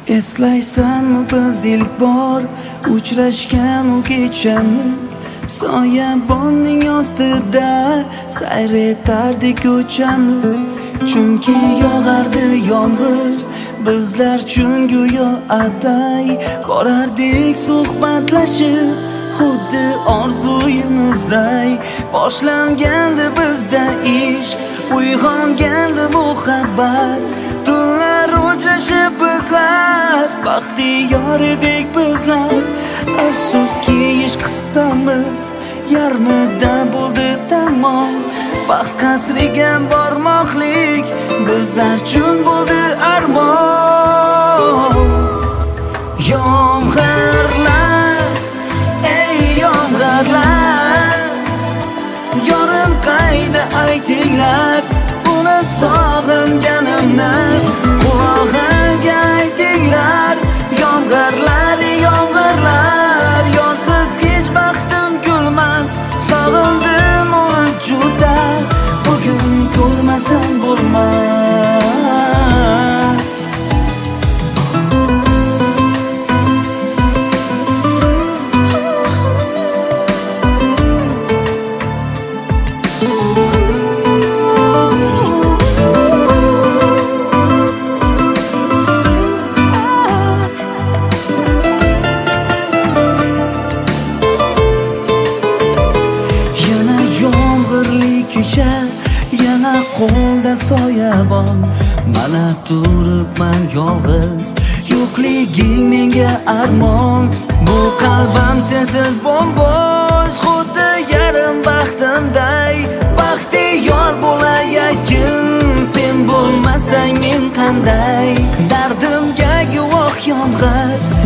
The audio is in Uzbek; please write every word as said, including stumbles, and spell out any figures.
Eslaysanmi biz ilk bor uchrashgan u kechani, soyabonning ostida sayr etardik ko'chani. Chunki yog'ardi yomg'ir, bizlar chun go'yo atay borardik suhbatlashib, xuddi orzuyimizday. Boshlangandi bizda ish, uyg'ongandi muhabbat, tunlar uchrashib bizlar baxtiyor edik bizlar. Afsuski ish qissamiz yarmida bo'ldi tamom, baxt qasriga bormoqlik bizlar chun bo'ldi armon. Yomg'irlar, ey yomg'irlar, yorim qayda aytinglar, uni sog'inganimni qulog'iga aytinglar. Yomg'irlar, yomg'irlar, yorsiz hech baxtim kulmas, sog'indim uni juda, bugun ko'rmasam bo'lmas. Yana qo'lda soyabon, mana turibman yolg'iz, yo'qliging menga armon. Bu qalbim sensiz bo'm-bo'sh, xuddi yarim baxtimday. Baxtiyor bo'layotgin, sen bo'lmasang men qanday? Dardimga guvoh yomg'ir,